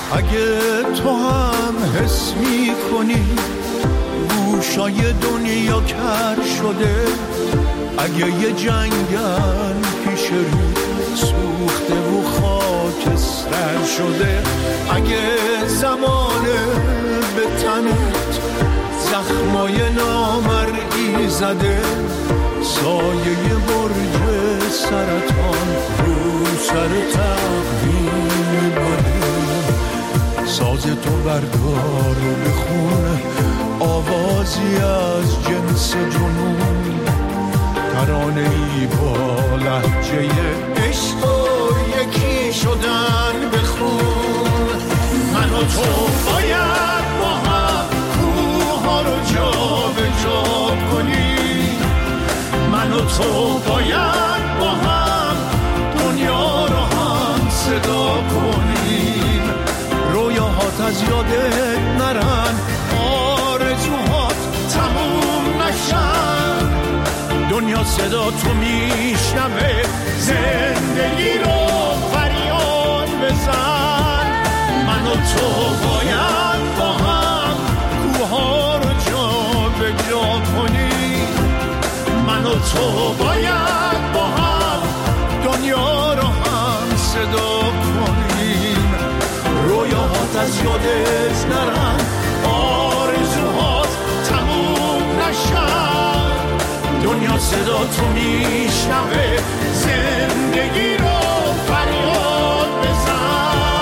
اگه تو هم حس می‌کنی گوشای دنیا کر شده، اگه یه جنگل پیش رو سوخته و خاکستر شده، اگه زمانه به تنت زخمای نامرئی زده، سایه برج سرطان رو سر تقویم بده، ساز تو بردار و بخون آوازی از جنس جنون، ترانه‌ای با لهجه عشق و یکی شدن بخون. من و تو باید با هم کوها رو جا به جا کنیم، من و تو باید با هم دنیا رو هم صدا کنیم، رویاهات از یادت نرن، آرزوهات تموم نشن، دنیا صدا تو میشنوه، زندگی رو فریاد بزن. من و تو باید با هم کوها رو جا به جا کنیم، من و تو باید با هم دنیا رو هم صدا کنیم، رویاهات از یادت نرن، آرزوهات تموم نشن، دنیا صدا تو میشنوه، زندگی رو فریاد بزن.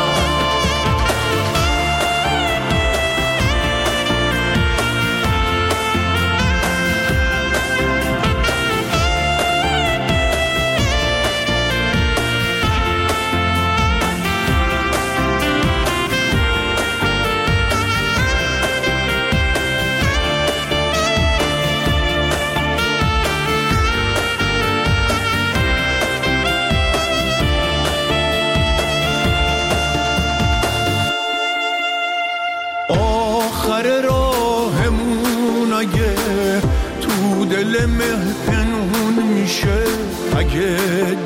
آخر راهمون اگه تو دل مه پنهون میشه، اگه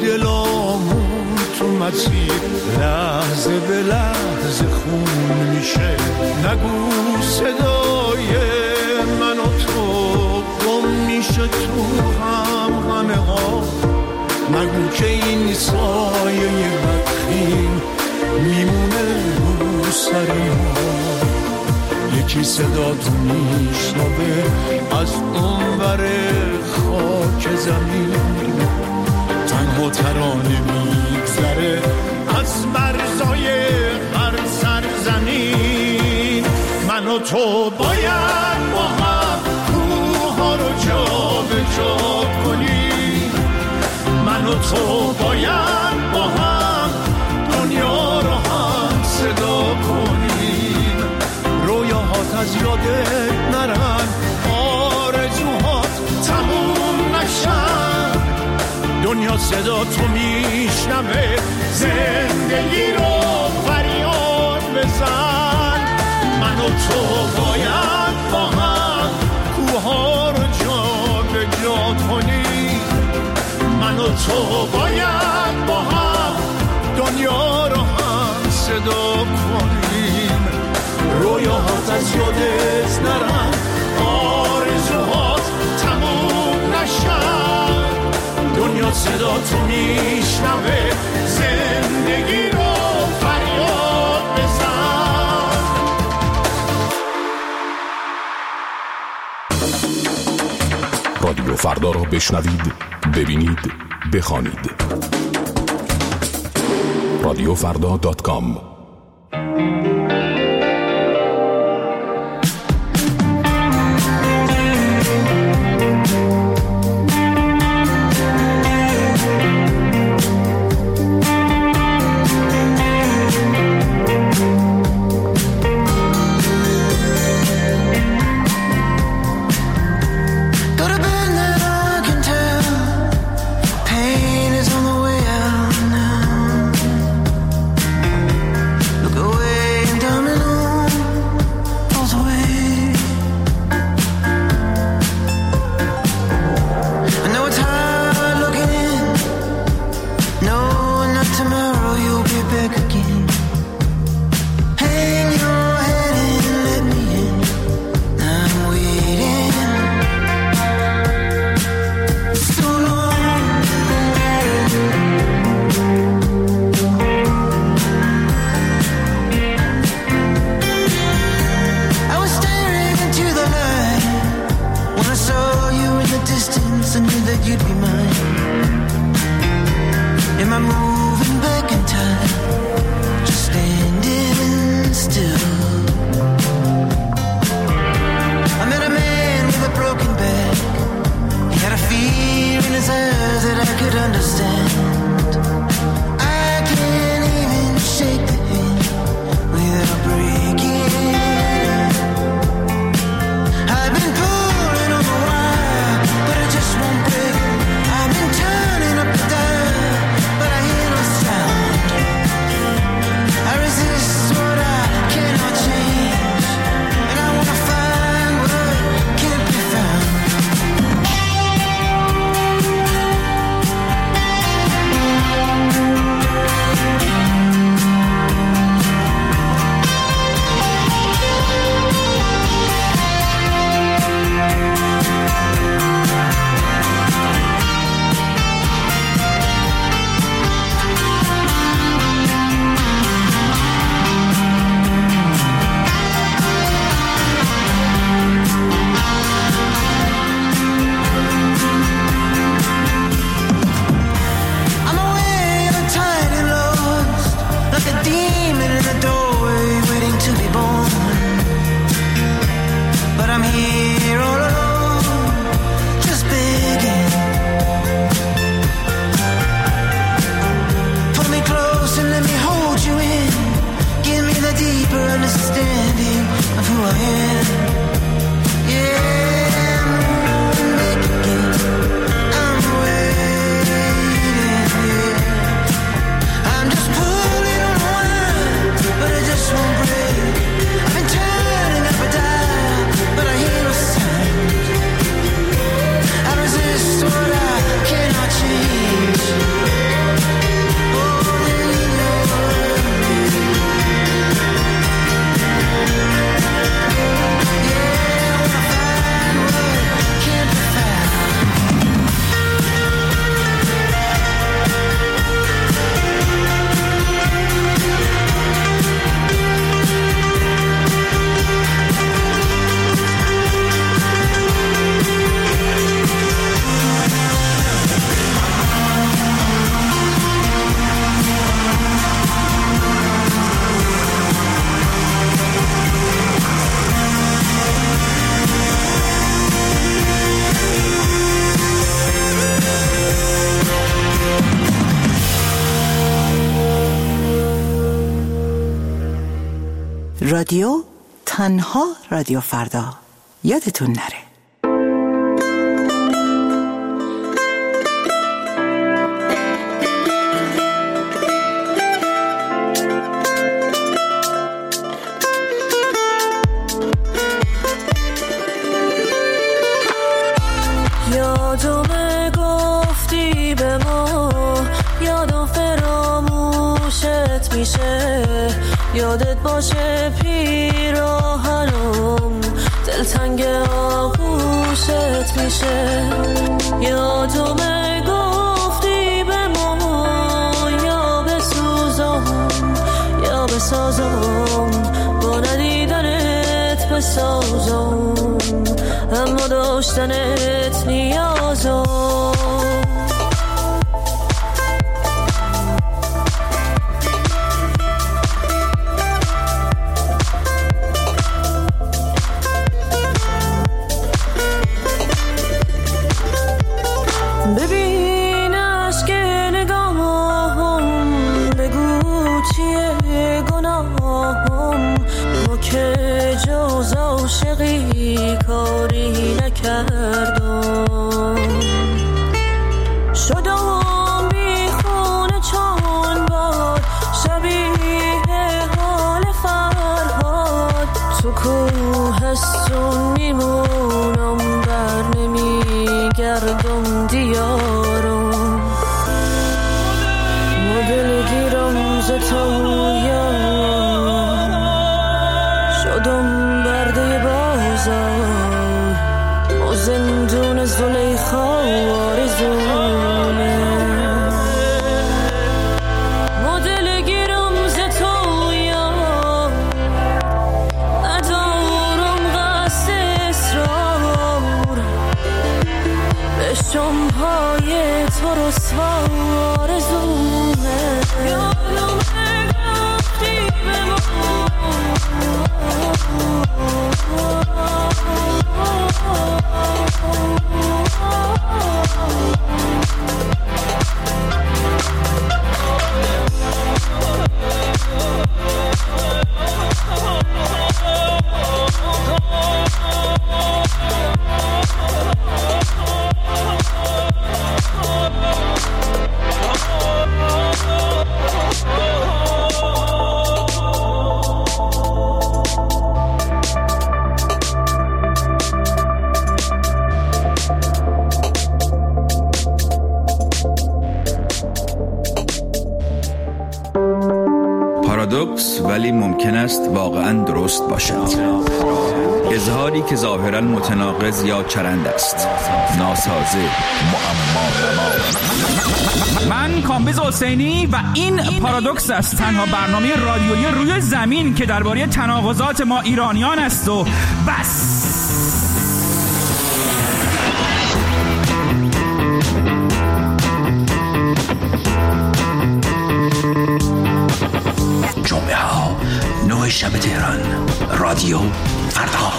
دلامون تو مسیر لحظه به لحظه خون میشه، نگو صدای من و تو گم میشه تو همه ها، نگو که این سایه بدخیم میمونه رو سر ما، یکی صدا تو میشنوه از اونور خاک زمین، تنها ترانه میگذره از مرزای هر سرزمین. من و تو باید با هم کوها رو جا به جا کنیم، من و تو باید با هم دنیا رو هم صدا کنیم، رویاهات از یادت نرن، آرزوهات تموم نشن، دنیا صدا تو میشنوه، زندگی رو فریاد بزن. من و تو باید با هم کوها رو جا به جا کنیم، من و تو باید با هم دنیا رو هم صدا کنیم، رویاهات از یادت نرن، آرزوهات تموم نشن، دنیا صدا تو میشنوه، زندگی رو فریاد بزن. رادیو فردا را بشنوید، ببینید، بخوانید. رادیوفردا.com رادیو تنها رادیو فردا، یادتون نره. یادم گفتی به ما، یادم فراموشت میشه، یادت باشه پیراهنم دلتنگ آغوشت میشه. یادم گفتی به ما، یا بسوزم یا بسازم، با ندیدنت بسازم، اما داشتنت نیازم. ببین عشق نگاهم، بگو چیه گناهم، ما که جز عاشقی کاری نکردم. شدم بی خونه چون باد، شبیه حال فرهاد، تو کوهستون میمونم، بر نمیگردم دیارم، مدل گیرم ز تویا، شدم برده بازار، و زندون زلیخا آرزونه، مدل گیرم ز تویا، ندارم قصد اصرار، بشم پای تو رسوا آرزونه. یادم گفتی به ما، پارادوکس ولی ممکن است واقعا درست باشد. اظهاری که ظاهرا متناقض یا چرند است، ناسازه، معما. من کامبیز حسینی و این پارادوکس است، تنها برنامه رادیویی روی زمین که درباره تناقضات ما ایرانیان است و بس. جمعه ها 9 شب تهران، رادیو فردا.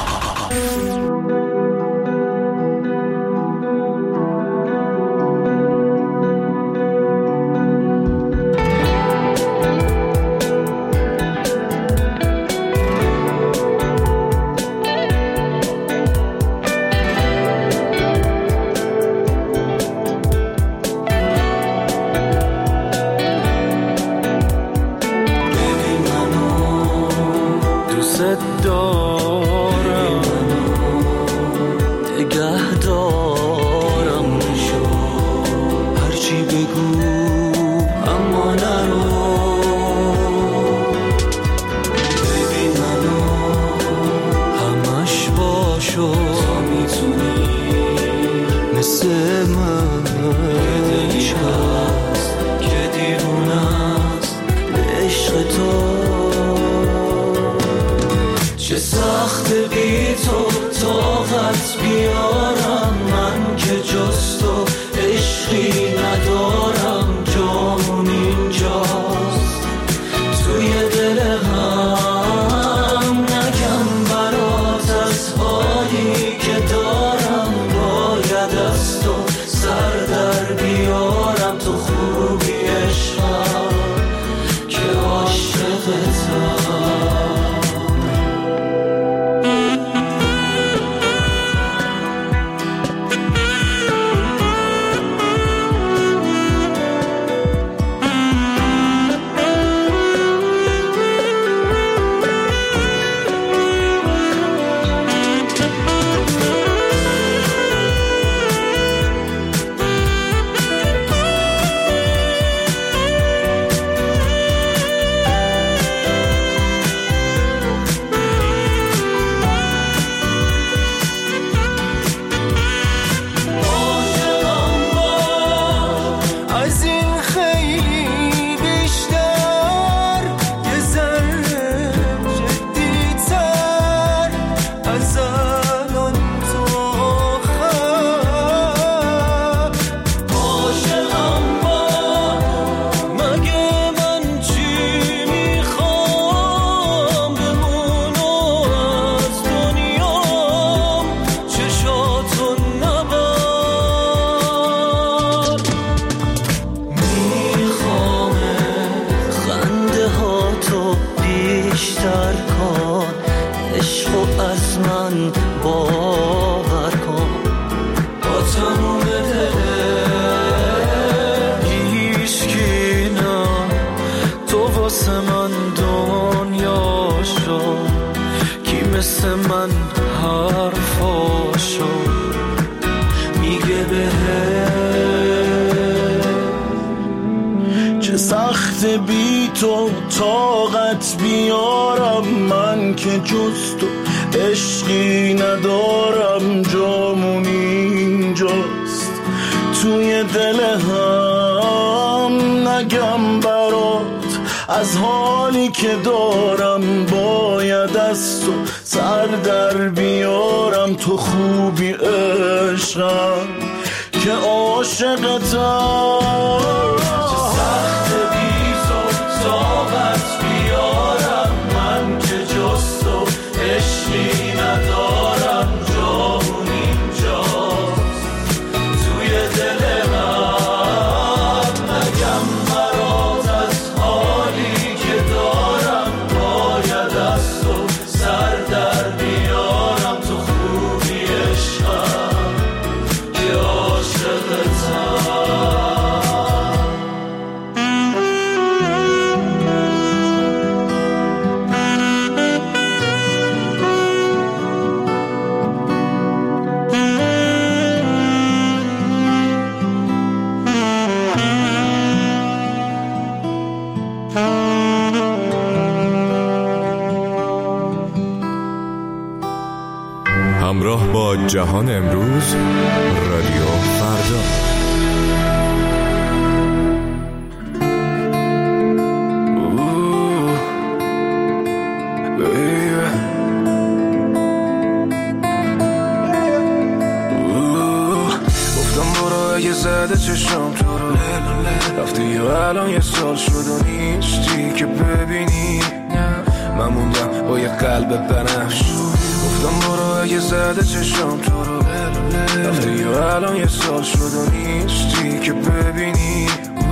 دارم نگه دارم، هرچی بگو اما نرو، ببین منو همش باشو، تا میتونی مثل من، دلش هست که دیوونه است به عشق تو. Just تو بیشتر کن، عشقو از من باور کن. با تموم هیچکی نه، تو واسه من دنیا شد، کی مثل من حرفاشو میگه چه سخت بی تو طاقت بیارم، من که جز تو عشقی ندارم. جامون اینجاست توی دل هم، نگم برات از حالی که دارم، باید از تو سر در بیارم. تو خوبی عشقم که عاشقتم. سخت بی تو طاقت بیارم، من که جز تو عشقی ندارم. جامون اینجاست توی دل من، نگم برات از حالی که دارم، باید از تو سر در بیارم. تو خوبی عشقم که عاشقتم. همراه با جهان امروز، رادیو فردا. گفتم برو اگه زده چشم تو رو، رفتی و الان یه سال شد و نیستی که ببینی. من موندم با یه قلب بنفش. گفتم برو اگه زده چشم تو رو، رفتی و الان یه سال شد و نیستی که ببینی.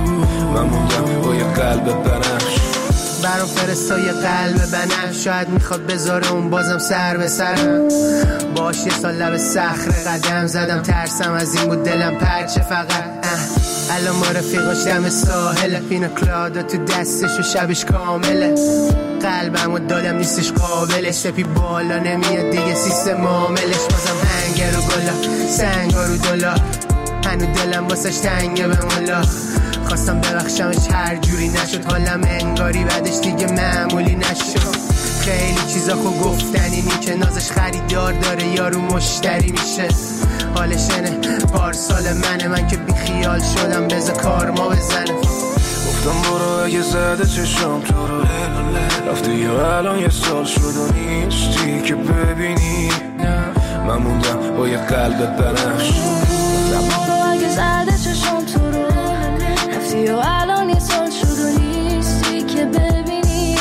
من موندم با یه قلب بنفش. برام فرستای قلب بنفش، شاید میخواد بذاره اون بازم سر به سرم. باش یه سال لب صخره قدم زدم، ترسم از این بود دلم پرچه فقط. الان ما رفیقاش دم ساحل، پینا کلادا تو دستش و شبش کامله. قلبم و دادم نیستش قابلش، سپی بالا نمیاد دیگه سیستم عاملش. بازم هنگر و گلا سنگا رو دلا، هنو دلم واسش تنگه به مولا. خواستم ببخشمش هر جوری نشد، حالم انگاری بعدش دیگه معمولی نشد. خیلی چیزا خو گفتن، اینی که نازش خریدار داره یارو مشتری میشه. حالش اینه پارسال من که بی خیال شدم، بذار کار ما بزنه. گفتم برو اگه زده چشم تو رو، رفتی و الان یه سال شد و نیستی که ببینی. من موندم با یه قلب بنفش. گفتم برو اگه زده چشم تو رو، رفتی و الان یه سال شد و نیستی که ببینی.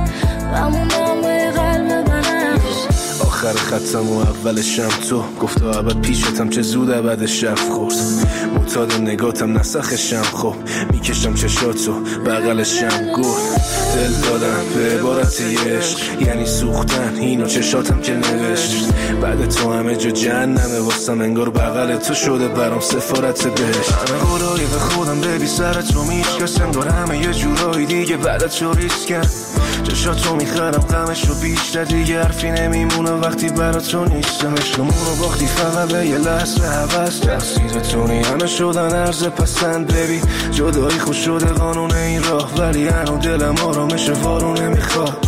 من موندم با یه قلب بنفش. آخر خطم و اولشم تو، گفت و عبد پیشتم چه زود عبد شب خورد. معتاد نگاتم نسخشم، خب میکشم چشاتو بغلشم. گفت دل دادم به عبارت عشق، یعنی سوختن اینو چشاتم که نوشت. بعد تو همه جا جهنمه واسم، انگار بغل تو شده برام سفارت بهشت. همه قولایی به خودم ببی سر تو میشکست، انگار همه یه جورایی دیگه بعد تو ریسکن. چشاتو میخرم غمشو بیشتر، دیگه حرفی نمیمونه وقتی برا تو نیستم. عشقمونو باختی فقط به یه لحظه حوض، تقصیرتونی همه شدن عرض پسند. ببین جدایی خوش شده قانون این راه، ولی هنو دلم آرامش وارو نمیخواد.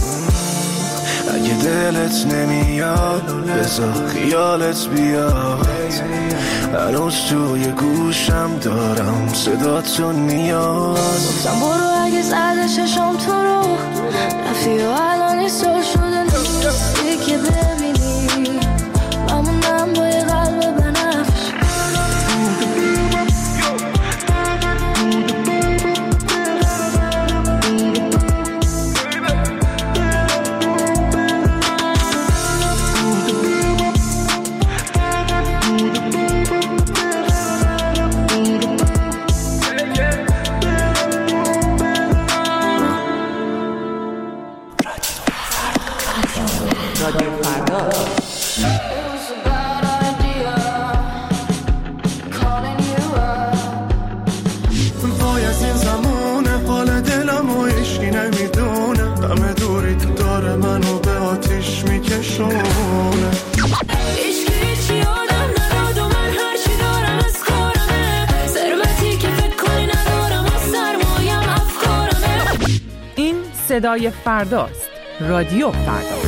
اگه دلت نمیاد بذار خیالت بیاد، هنوز توی گوشم دارم صداتون میاد. گفتم برو اگه زده چشم تو رو، رفتی و الان یه سال شده نیستی که ببینی. من موندم با یه قلب بنفش. رادیو فردا. وای از این زمونه حال دلم و عشقی نمیدونه، همه دوری تو داره منو به آتیش میکشونه. صدای فرداست. رادیو فردا.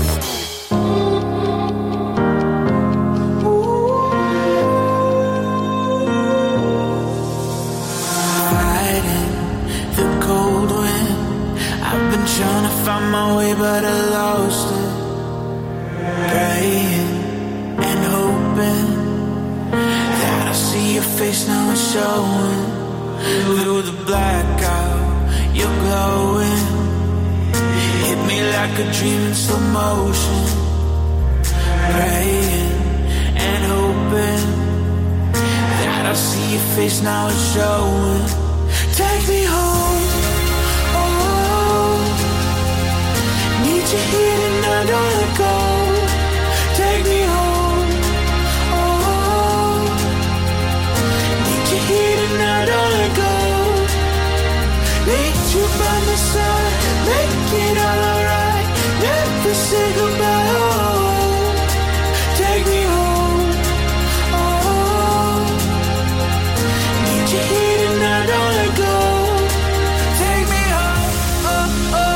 Trying to find my way but I lost it. Praying and hoping that I see your face now it's showing. Through the blackout you're glowing. Hit me like a dream in slow motion. Praying and hoping that I see your face now it's showing. Take me home. You're here and I don't let go. Take me home. Oh, need you here and I don't let go. Need you by my side, make it all alright. Never say goodbye. Oh, take me home. Oh, need you here and I don't let go. Take me home. Oh, oh.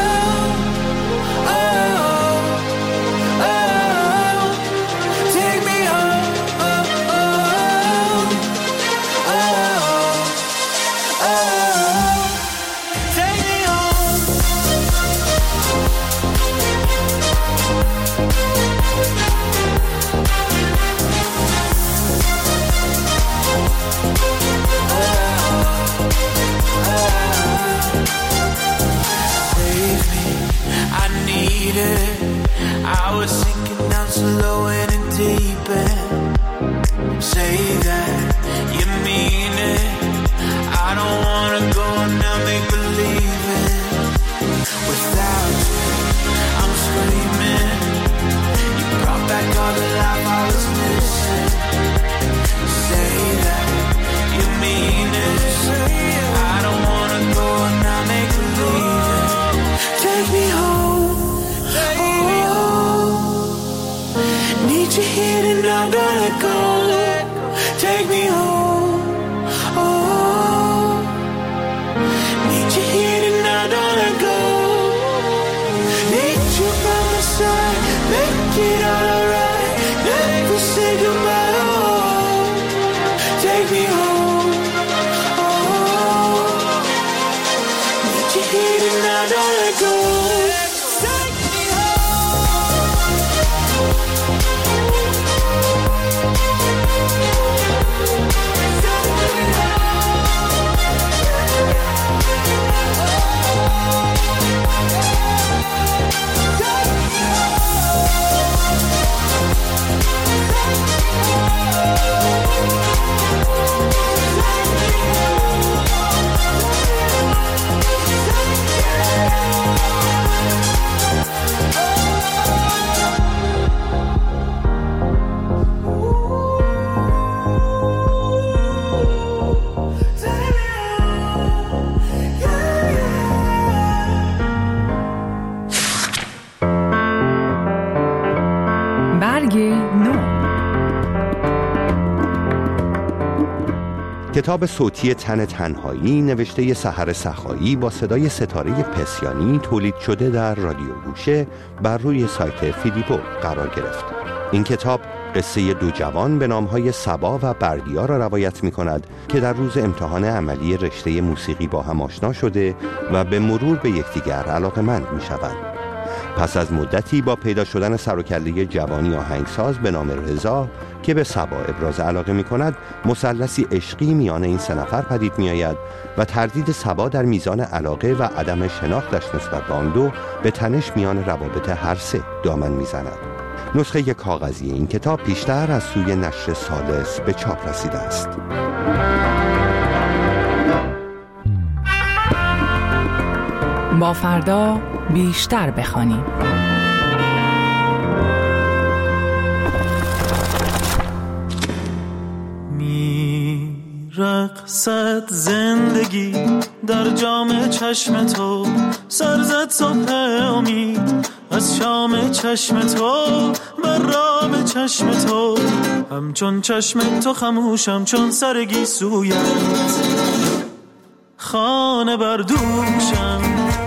I was sinking down slow and in deep end. Say that you mean it. I don't wanna go now, make believe it. Without you, I'm screaming. You brought back all the life I was missing. Say that you mean it. I don't wanna go now, make believe it. Take me home. Need you here and I'm gonna go. Take me home. Oh, need you here and I'm gonna go. Need you by my side, make it all alright. Never say goodbye. Oh, take me home. Oh, need you here and I'm gonna go. کتاب صوتی تن تنهایی نوشته سحر سخایی با صدای ستاره پسیانی تولید شده در رادیو گوشه بر روی سایت فیلیپو قرار گرفت. این کتاب قصه دو جوان به نامهای صبا و بردیا را روایت می کند که در روز امتحان عملی رشته موسیقی با هم آشنا شده و به مرور به یکدیگر علاقه‌مند می شوند. پس از مدتی با پیدا شدن سر و کله جوانی آهنگساز به نام رضا که به صبا ابراز علاقه می کند، مثلثی عشقی میان این سه نفر پدید می آید و تردید صبا در میزان علاقه و عدم شناختش نسبت به آن دو به تنش میان روابط هر سه دامن می زند. نسخه کاغذی این کتاب پیشتر از سوی نشر سالس به چاپ رسیده است. با فردا بیشتر بخوانیم. رقصت زندگی در جام چشم تو، سرزد صبح امید از شام چشم تو، بر رام چشم تو، همچون چشم تو خموشم چون سرگی سویت، خانه بردوشم.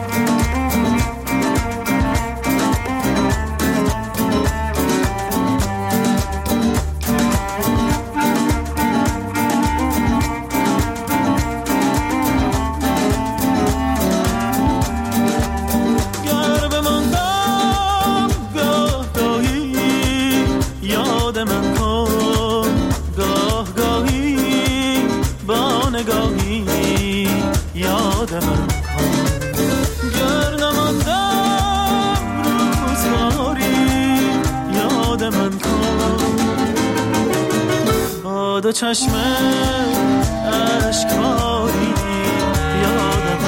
دو چشم اشکباری یادم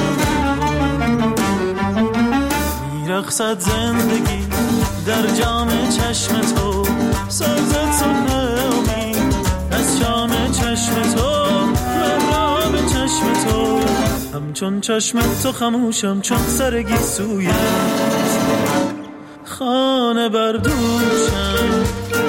میرقصد زندگی در جام چشم تو، سرزد صبح امید از شام چشم تو، مرام چشم تو، همچون چشم تو خموشم چون سرگی سویت، خانه بردوشم.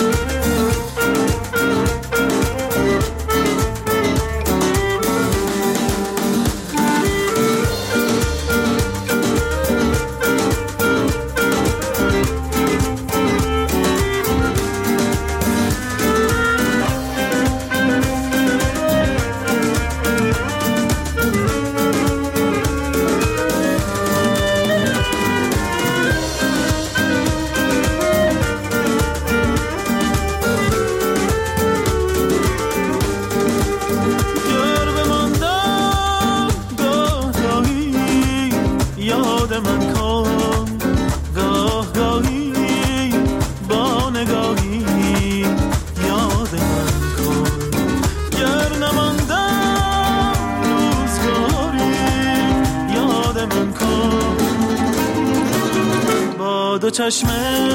دو چشم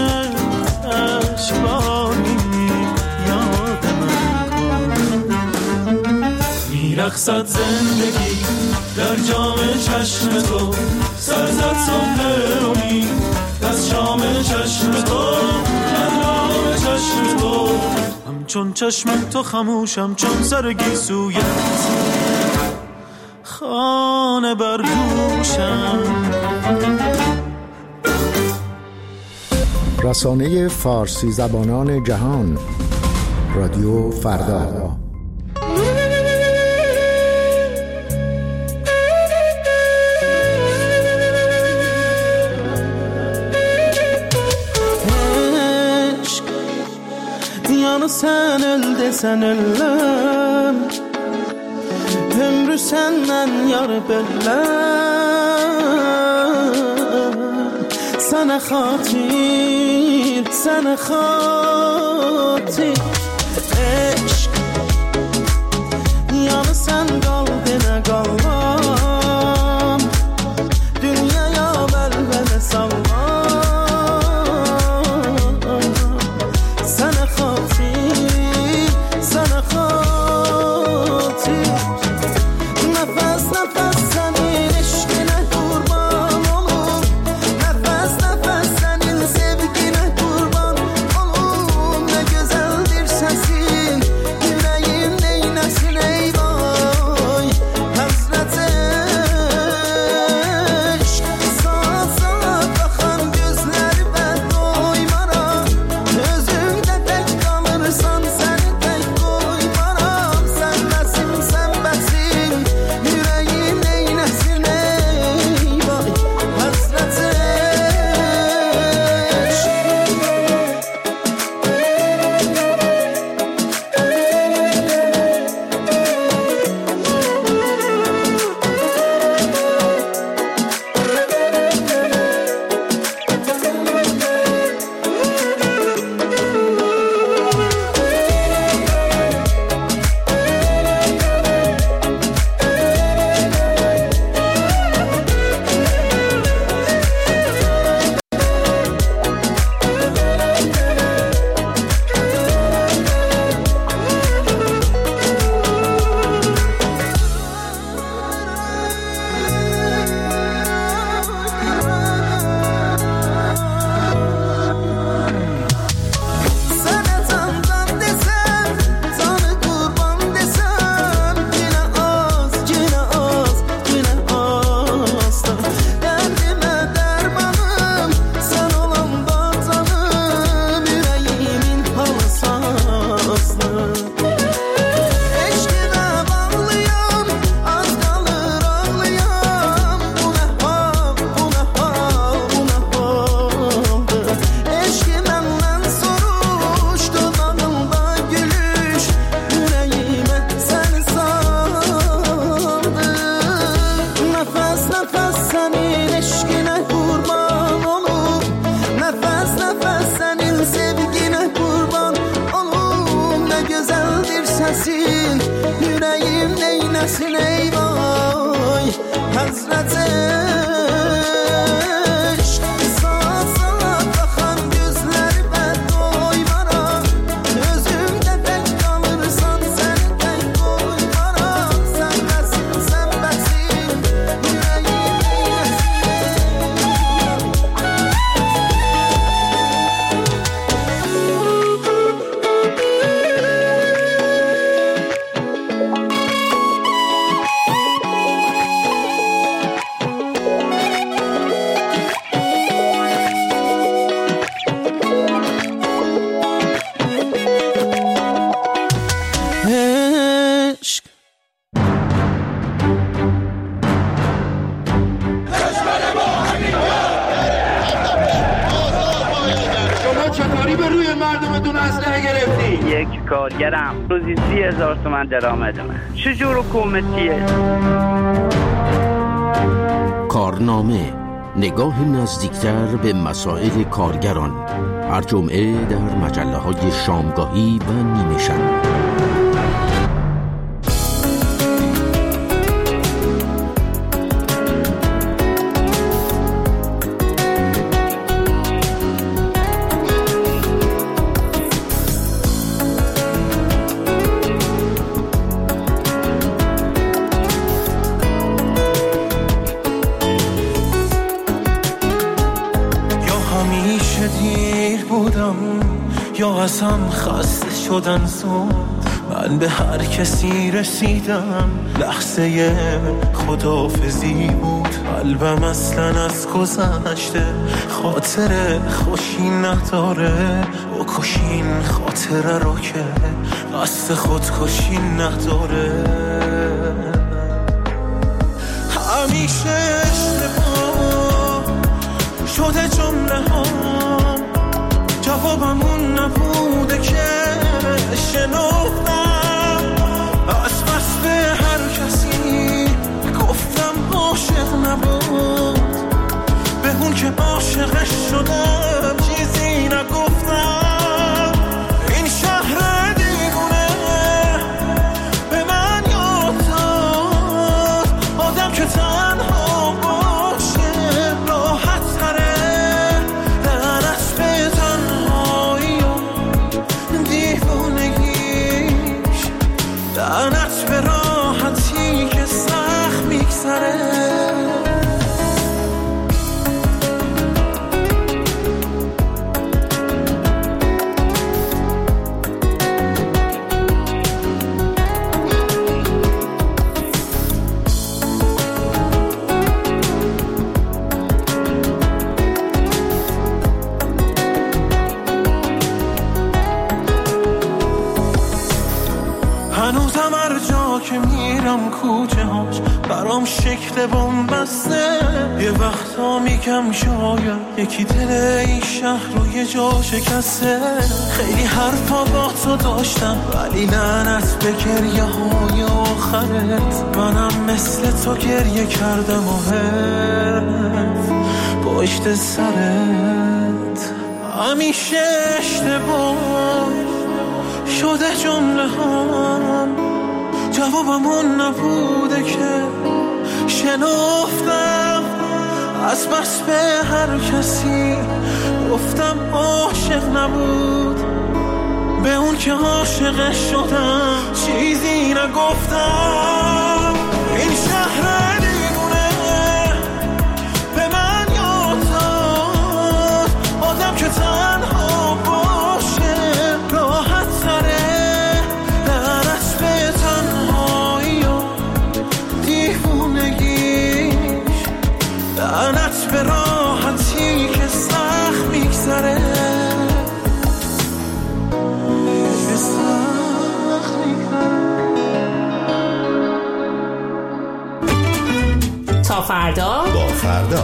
اشکباری یاد من کن، میرقصد زندگی در جام چشم تو، سرزد صبح امید از شام چشم تو، مرام چشم تو، همچون چشم تو خموشم چون سرگی سویت، خانه بردوشم. رسانه فارسی زبانان جهان، رادیو فردا. Aşk yanı sen elde sen ellem, ömrü senden yar bellem, sana خاطر sana خاطر عشق yanı sen kal dene kalmam, dünyaya velvele sallam, sana خاطر sana خاطر nefes nefes senin eşkine kurban olur, nefes nefes senin sevgine kurban olur, ne güzeldir sesin, yüreğim neylesin eyvah, مردمتون اسلحه گرفتین؟ یک کارگرم روزی 30,000 تومان درآمدمه. چجور حکومتیه؟ کارنامه، نگاه نزدیکتر به مسائل کارگران، هر جمعه در مجله‌های شامگاهی و نیمه شب. یا ازم خسته شدن زود، من به هر کسی رسیدم لحظه خداحافظی بود. قلبم اصلا از گذشته خاطر خوشی نداره، بکشین خاطره رو که قصد خودکشی نداره. همیشه اشتباه شده جمله هام، جوابمون نبوده که شنفتم. از بس به هر کسی گفتم عاشق نبود، به اون که عاشقش شدم چیزی نگفتم. این شهر دیوونه به من یاد داد، آدم که تنها باشه راحت تره. لعنت به تنهایی و دیوونگیش، لعنت به راحتی که سخت میگذره. هنوزم هر جا که میرم کوچه هاش برام شکل بنبسته. یه وقتا میگم شاید یکی دل این شهر رو یه جا شکسته. خیلی حرفا با تو داشتم ولی لعنت به گریه های آخرت. منم مثل تو گریه کردم و حرف پشت سرت. همیشه اشتباه شده جمله هم، جوابمون نبوده که شنفتم. از بس به هر کسی گفتم عاشق نبود، به اون که عاشق شدم چیزی نگفتم. این شهر دیوونه به من یاد داد، آدم که تنها باشه راحت تره. لعنت به تنهایی و دیوونگیش، لعنت به راحتی که سخت میگذره. تا فردا با فردا.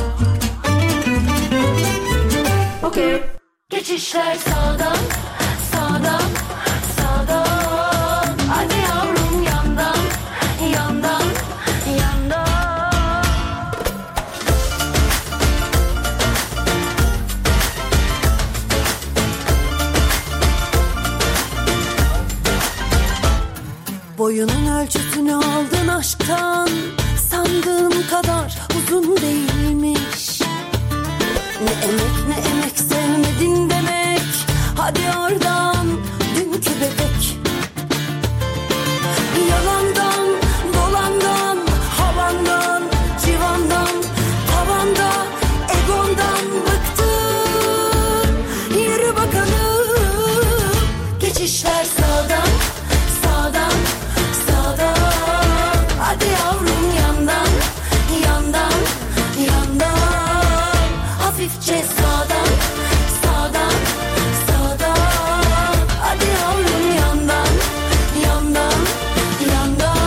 اوکی. Geçişler sağdan, sağdan, sağdan. Hadi yavrum yandan, yandan, yandan. Boyunun ölçüsünü aldın aşktan, sandığım kadar uzun değilmiş. Ne emek ne emek sevmedin demek, hadi oradan dünkü bebek. Yalandan, dolandan, havandan, civandan, tavanda, egondan bıktım. Yürü bakalım, geçişler sağdan, sağdan, sağdan. Hadi yavrum yandan, yandan, yandan. Hafifçe sağdan, sağdan, sağdan. Hadi yavrum yandan, yandan, yandan.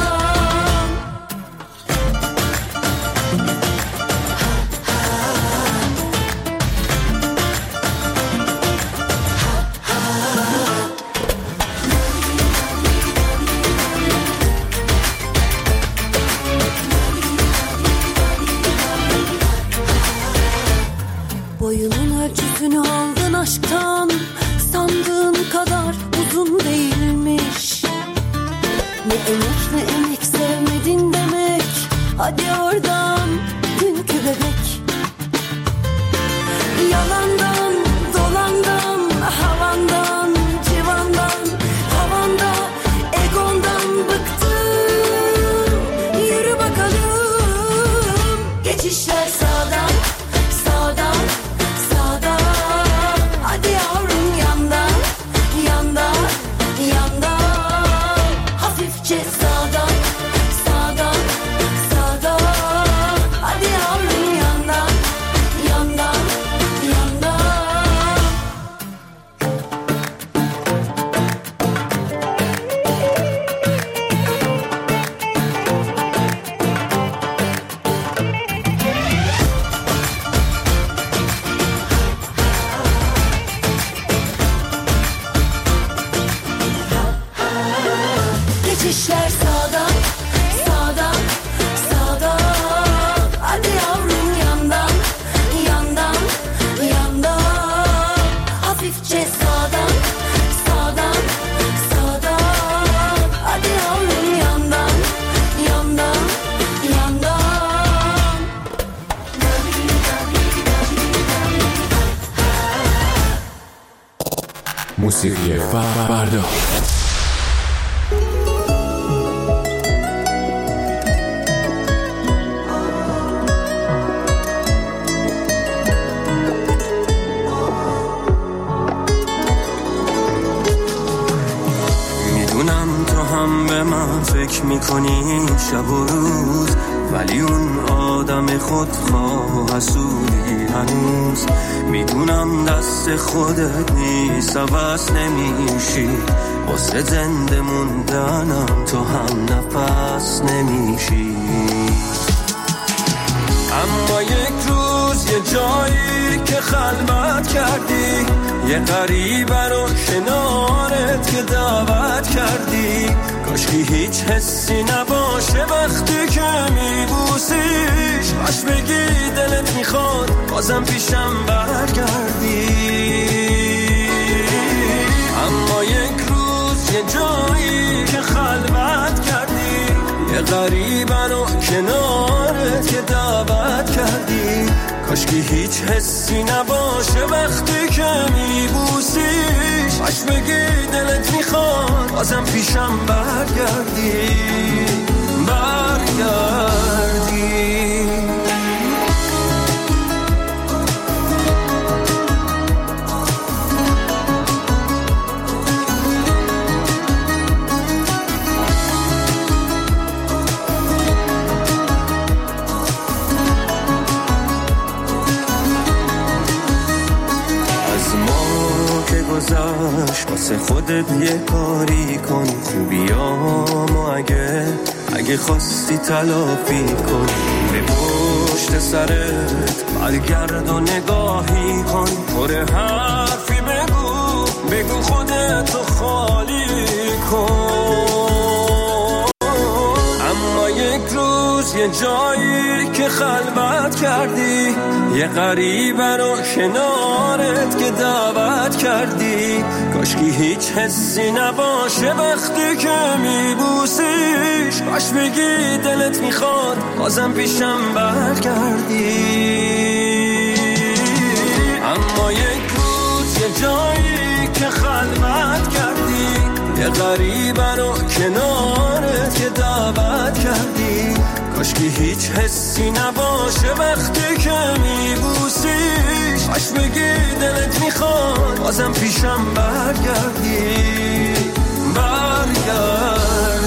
Boyunun ölçüsünü aldın aşktan, sandığın kadar uzun değilmiş. Ne emek ne emek sevmedin demek. Hadi oradan dünkü bebek. Yalandan dolandan, havandan civandan, havanda egondan bıktım. Yürü bakalım. Geçişler sağdan sağdan sağdan. Hadi yavrum yandan yandan yandan. Hafifçe sağdan sağdan sağdan. Hadi yavrum yandan yandan yandan. Geçişler sağdan sağdan sağdan. Hadi yavrum yandan yandan yandan. Hafifçe sağdan sağdan sağdan. Hadi yavrum yandan yandan yandan. موسیقی فردا. میدونم تو هم به من فکر میکنی شب و روز، ولی اون آدم خودخواه و حسودی هنوز. میدونم دست خودت نیست عوض نمیشی، واسه زنده موندنم تو هم نفس نمیشی. اما یک روز یه جایی که خلوت کردی، یه غریبه رو کنارت که دعوت کردی. کاشکی هیچ حسی نباشه وقتی که میبوسیش، باش بگی دلت میخواد بازم پیشم برگردی. اما یک روز یه جایی که خلوت کردی، یه غریبه رو کنارت که دعوت کردی. کاشکی هیچ حسی نباشه وقتی که میبوسیش، باش بگی دلت میخواد بازم پیشم برگردی برگردی. واسه خودت یه کاری کن، خوبیامو اگه خواستی تلافی کن. به پشت سرت برگرد و نگاهی کن، پر حرفی بگو خودتو خالی کن. اما یک روز یه جایی که خلوت کردی، یه غریبه رو کنارت که دعوت کردی. کاشکی هیچ حسی نباشه وقتی که میبوسیش، باش بگی دلت میخواد بازم پیشم برگردی. اما یک روز یه جایی که خلوت کردی، یه غریبه رو کنارت که دعوت کردی. کاشکی هیچ حسی نباشه وقتی که میبوسیش، باش بگی دلت میخواد بازم پیشم برگردی برگردی.